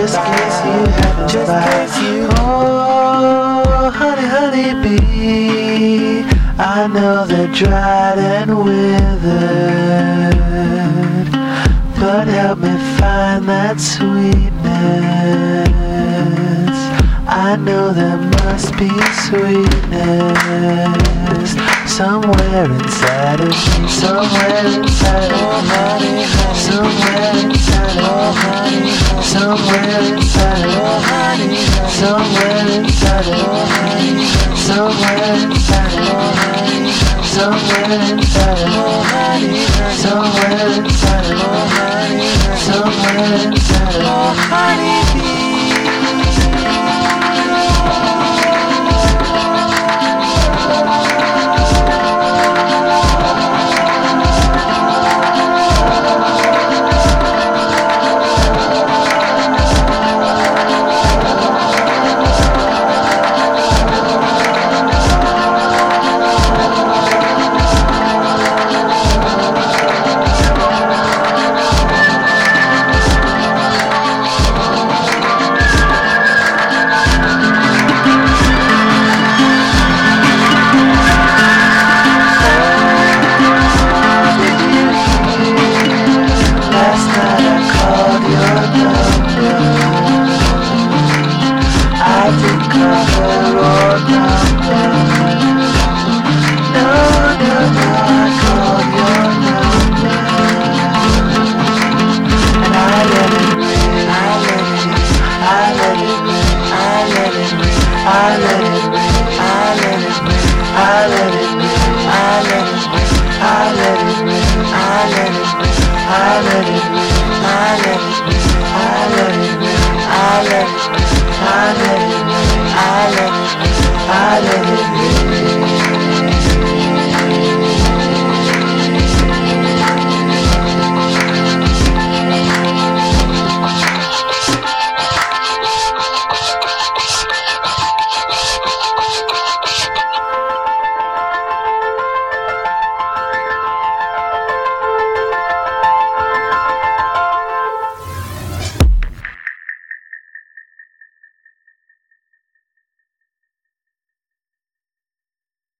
just in case you haven't tried. Oh, honey, honey bee, I know they're dried and withered, but help me find that sweetness. I know there must be sweetness somewhere inside of me, somewhere inside of me, somewhere inside of me, somewhere inside of me, somewhere inside of me, somewhere inside of me, somewhere inside of me, somewhere inside of me, somewhere inside of me. I let it